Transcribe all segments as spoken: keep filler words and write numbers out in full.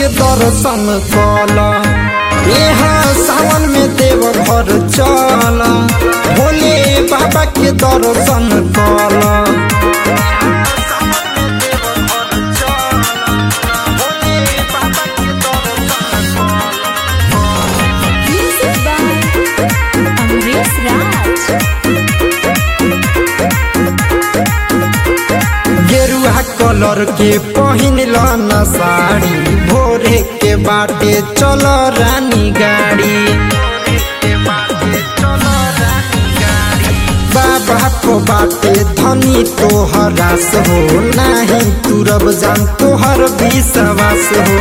के दर्शन कल। यहाँ सावन में देव घर चल, भोले बाबा के दर्शन कल। गेरुआ कलर के पहिन न साड़ी, भोरे के बाटे चल रानी गाड़ी। बाबा को बाटे धनी तोहरास हो, नहीं तुरब जान तोहर विश्वास हो।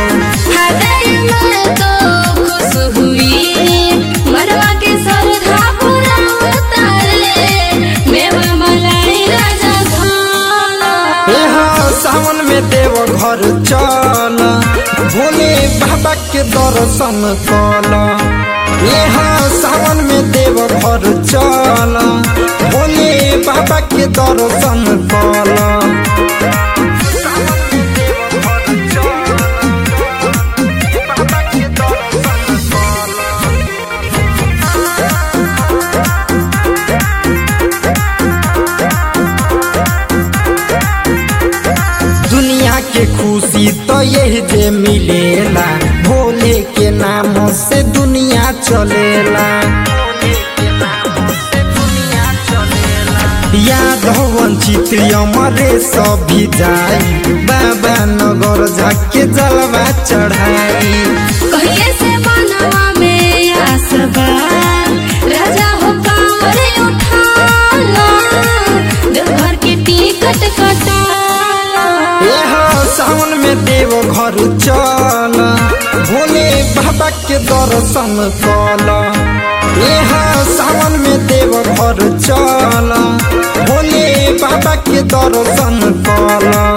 सावन में देव घर चल, भोले बाबा के दर्शन कल। यहाँ सावन में देव घर चल, भोले बाबा के दर्शन कल। के खुशी तो यही जे मिलेला, भोले के नाम से दुनिया चलेला। याद वंचित अमरे सभी जाई, बाबा नगर जाके जलवा चढ़ाई। कहिए से मनवा में आसबा, राजा हो कांवरे उठाला, देवघर के टिकट कटा। सावन में देव घर चल, भोले बाबा के दर्शन कल। यहाँ सावन में देव घर चल, भोले बाबा के दर्शन कल।